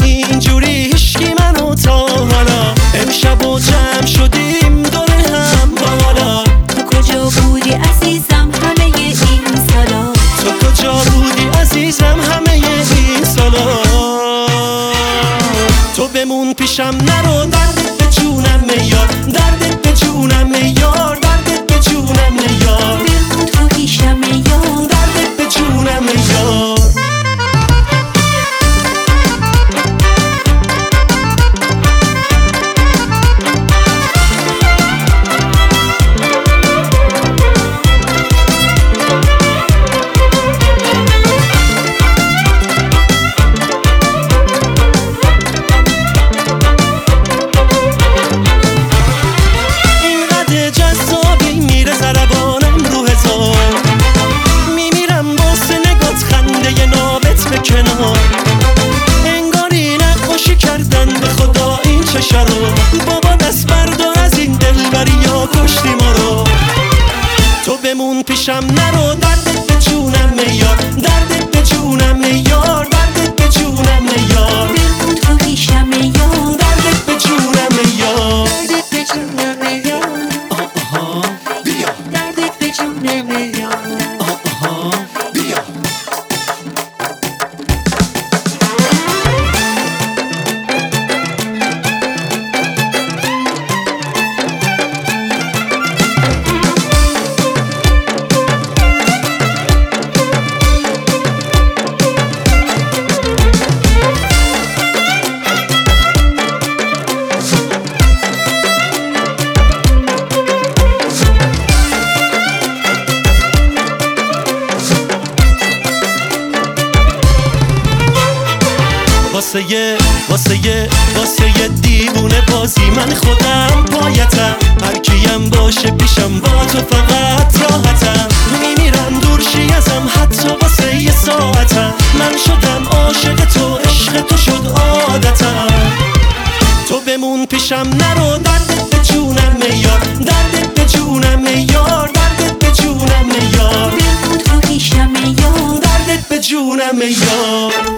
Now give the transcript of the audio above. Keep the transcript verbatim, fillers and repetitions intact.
اینجوری هیشکی منو تا حالا. امشب و جمع شدیم دور هم بالا. تو کجا بودی عزیزم همه این سالا؟ تو کجا بودی عزیزم همه این سالا؟ تو بمون پیشم نرو، دردت به جونم میار، دردت به جونم میار، دردت به جونم میار. بمون تو پیشم میار، دردت به جونم میار. انگاری نقاشی کردن به خدا این چشا رو. بابا دست بردار از این دلبری یا کشتی ما رو. تو بمون پیشم نرو، دردت به جونم میار، دردت به جونم میار، دردت به جونم میار. بمون تو پیشم میار، دردت به جونم میار، دردت به جونم میار. آها بیا، دردت به جونم میار. آها بیا. واسه یه واسه یه واسه یه دیوونه بازی من خودم پایتم. هر کیم باشه پیشم با تو فقط راحتم. میمیرم دور شی ازم حتی واسه یه ساعتم. من شدم عاشق تو، عشق تو شد عادتم. تو بمون پیشم نرو، دردت به جونم میار، دردت به جونم میار، دردت به جونم میار. بمون تو پیشم میار، دردت به جونم میار.